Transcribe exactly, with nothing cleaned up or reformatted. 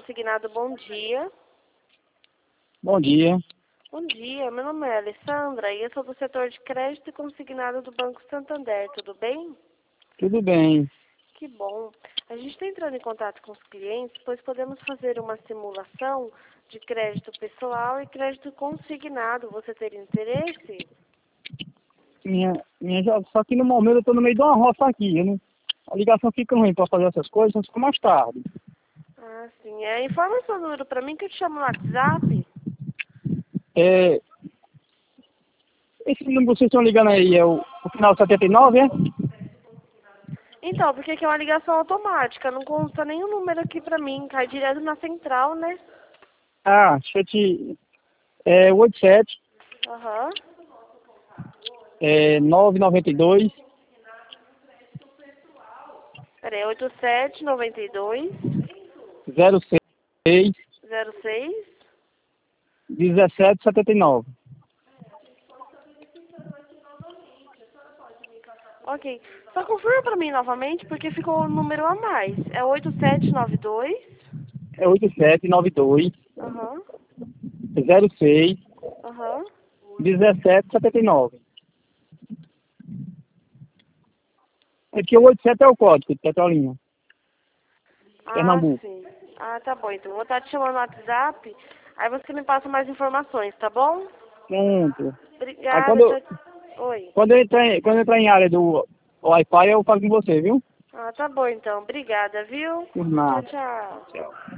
Consignado, bom dia. Bom dia. Bom dia, meu nome é Alessandra e eu sou do setor de crédito e consignado do Banco Santander, tudo bem? Tudo bem. Que bom. A gente está entrando em contato com os clientes, pois podemos fazer uma simulação de crédito pessoal e crédito consignado. Você teria interesse? Minha, minha, já- só que no momento eu estou no meio de uma roça aqui. Eu não, a ligação fica ruim para fazer essas coisas, só mais tarde. Ah, sim. É, informa seu número para mim que eu te chamo no WhatsApp. É, esse número que vocês estão ligando aí é o, o final setenta e nove, é? Então, porque aqui é uma ligação automática, não consta nenhum número aqui pra mim, cai direto na central, né? Ah, deixa eu te... É oito sete, Aham. é nove nove dois, Peraí, oito sete nove dois zero seis, zero seis. dezessete setenta e nove. Ok. Só confirma pra mim novamente, porque ficou um número a mais. É oito sete nove dois. É oito sete nove dois, Aham. zero seis, Aham. dezessete setenta e nove. É que o oitenta e sete é o código de Petrolina, Ah, Pernambuco. sim. Ah, tá bom. Então, vou estar te chamando no WhatsApp. Aí você me passa mais informações, tá bom? Pronto. Aí Obrigada. quando, Tchau. Oi. quando eu entrar em, quando eu entrar em área do Wi-Fi, eu falo com você, viu? Ah, tá bom então. Obrigada, viu? Por Tchau, nada. tchau. Tchau.